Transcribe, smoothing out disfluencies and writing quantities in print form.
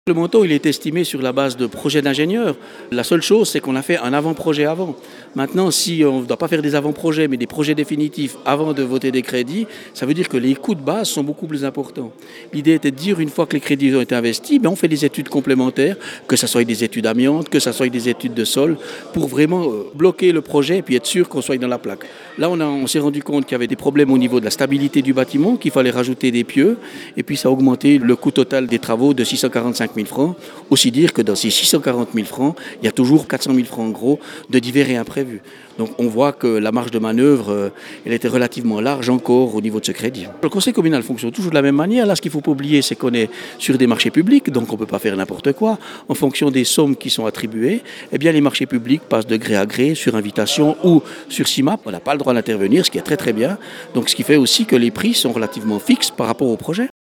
Le montant, il est estimé sur la base de projets d'ingénieurs. La seule chose, c'est qu'on a fait un avant-projet avant. Maintenant, si on ne doit pas faire des avant-projets, mais des projets définitifs avant de voter des crédits, ça veut dire que les coûts de base sont beaucoup plus importants. L'idée était de dire, une fois que les crédits ont été investis, on fait des études complémentaires, que ce soit des études amiantes, que ce soit des études de sol, pour vraiment bloquer le projet et puis être sûr qu'on soit dans la plaque. Là, on s'est rendu compte qu'il y avait des problèmes au niveau de la stabilité du bâtiment, qu'il fallait rajouter des pieux, et puis ça a augmenté le coût total des travaux de 645 000 francs. Aussi dire que dans ces 640 000 francs, il y a toujours 400 000 francs en gros de divers et imprévus. Donc on voit que la marge de manœuvre, elle était relativement large encore au niveau de ce crédit. Le conseil communal fonctionne toujours de la même manière. Là, ce qu'il ne faut pas oublier, c'est qu'on est sur des marchés publics, donc on ne peut pas faire n'importe quoi. En fonction des sommes qui sont attribuées, les marchés publics passent de gré à gré, sur invitation ou sur CIMAP. On n'a pas le droit d'intervenir, ce qui est très très bien. Donc ce qui fait aussi que les prix sont relativement fixes par rapport au projet.